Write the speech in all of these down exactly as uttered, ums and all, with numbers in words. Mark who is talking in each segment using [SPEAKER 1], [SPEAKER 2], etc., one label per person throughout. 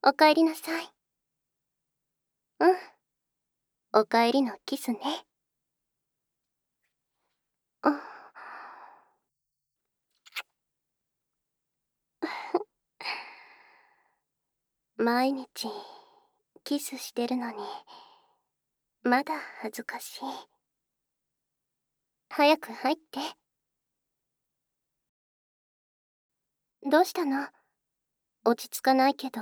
[SPEAKER 1] おかえりなさい。うん。おかえりのキスね。うん。毎日キスしてるのにまだ恥ずかしい。早く入って。どうしたの？落ち着かないけど。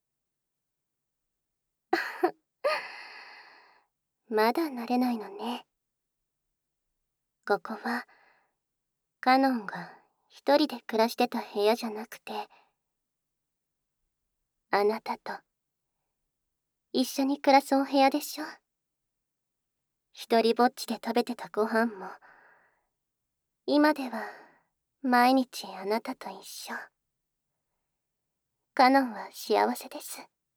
[SPEAKER 1] まだ慣れないのね。ここはカノンが一人で暮らしてた部屋じゃなくて、あなたと一緒に暮らすお部屋でしょ。一人ぼっちで食べてたご飯も今では毎日あなたと一緒。カノンは幸せです。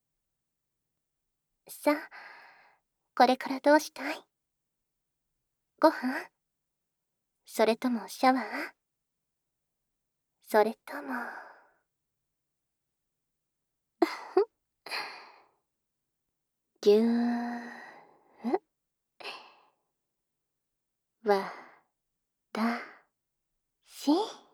[SPEAKER 1] さあ、これからどうしたい？ご飯？それともシャワー？それともぎゅーわたし